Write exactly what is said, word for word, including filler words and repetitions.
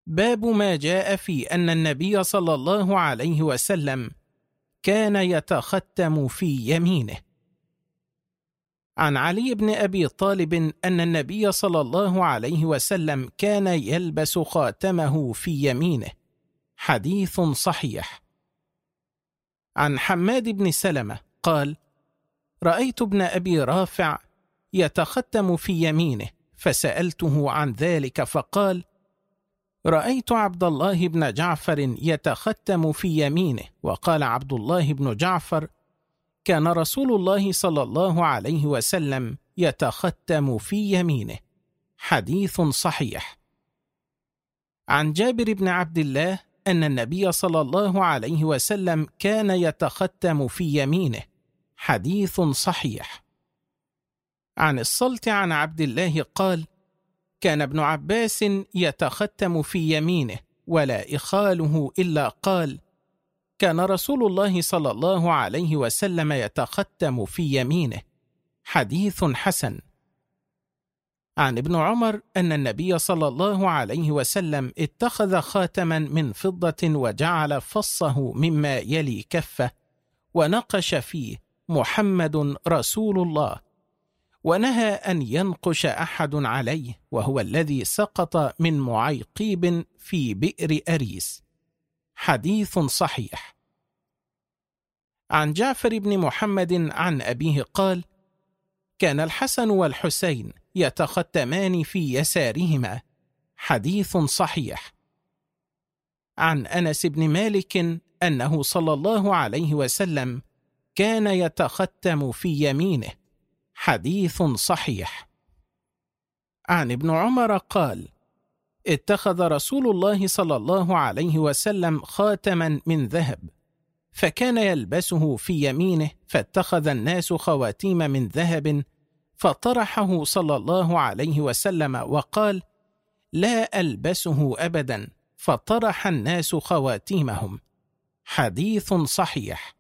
باب ما جاء في أن النبي صلى الله عليه وسلم كان يتختم في يمينه. عن علي بن أبي طالب أن النبي صلى الله عليه وسلم كان يلبس خاتمه في يمينه، حديث صحيح. عن حماد بن سلمة قال: رأيت ابن أبي رافع يتختم في يمينه، فسألته عن ذلك فقال: رأيت عبد الله بن جعفر يتختم في يمينه. وقال عبد الله بن جعفر: كان رسول الله صلى الله عليه وسلم يتختم في يمينه، حديث صحيح. عن جابر بن عبد الله أن النبي صلى الله عليه وسلم كان يتختم في يمينه، حديث صحيح. عن الصلت عن عبد الله قال: كان ابن عباس يتختم في يمينه، ولا إخاله إلا قال: كان رسول الله صلى الله عليه وسلم يتختم في يمينه، حديث حسن. عن ابن عمر أن النبي صلى الله عليه وسلم اتخذ خاتما من فضة وجعل فصه مما يلي كفه، ونقش فيه: محمد رسول الله، ونهى أن ينقش أحد عليه، وهو الذي سقط من معيقيب في بئر أريس، حديث صحيح. عن جعفر بن محمد عن أبيه قال: كان الحسن والحسين يتختمان في يسارهما، حديث صحيح. عن أنس بن مالك أنه صلى الله عليه وسلم كان يتختم في يمينه، حديث صحيح. عن ابن عمر قال: اتخذ رسول الله صلى الله عليه وسلم خاتما من ذهب، فكان يلبسه في يمينه، فاتخذ الناس خواتيم من ذهب، فطرحه صلى الله عليه وسلم وقال: لا ألبسه أبدا، فطرح الناس خواتيمهم، حديث صحيح.